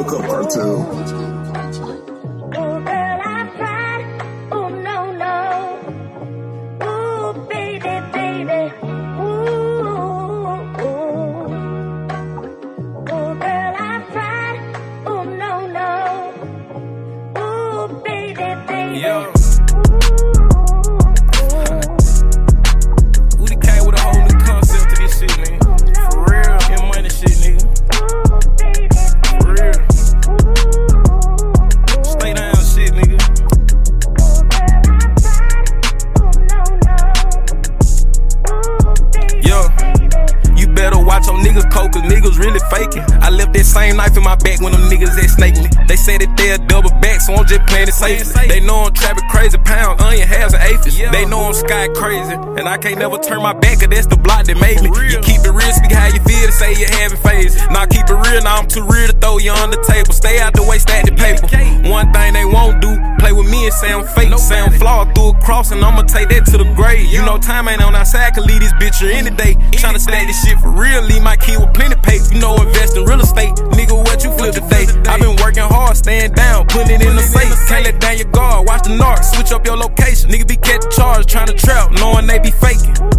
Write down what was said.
Hook Up Part 2. Yo. Woody came with a whole new concept to this shit, nigga. For real. Get money shit, nigga. For real. Stay down shit, nigga. Yo. You better watch on niggas coke, cause niggas really faking. I left that same knife in my back when them niggas that snake me. They said that they'll double back, so I'm just playing it safe. They know I'm trapping crazy, pound, onion, halves, and aphids. They know I'm sky crazy, and I can't never turn my back, cause that's the block that made me. You keep it real, speak how you feel, to say you're having phase. Now keep it real, now I'm too real to throw you on the table. Stay out the way, stack the paper. One thing they won't do, play with me and say I'm fake. Say I'm flawed through a cross, and I'ma take that to the grave. You know time ain't on our side, can leave this bitch here any day. Tryna stack this shit for real, leave my kid with plenty paper. You know invest in real estate, nigga, what you flip today? I been working hard, staying down, putting it in the safe. Can't let down your guard, watch the narc, switch up your location. Nigga be catching charge, tryna trap, knowing they be faking.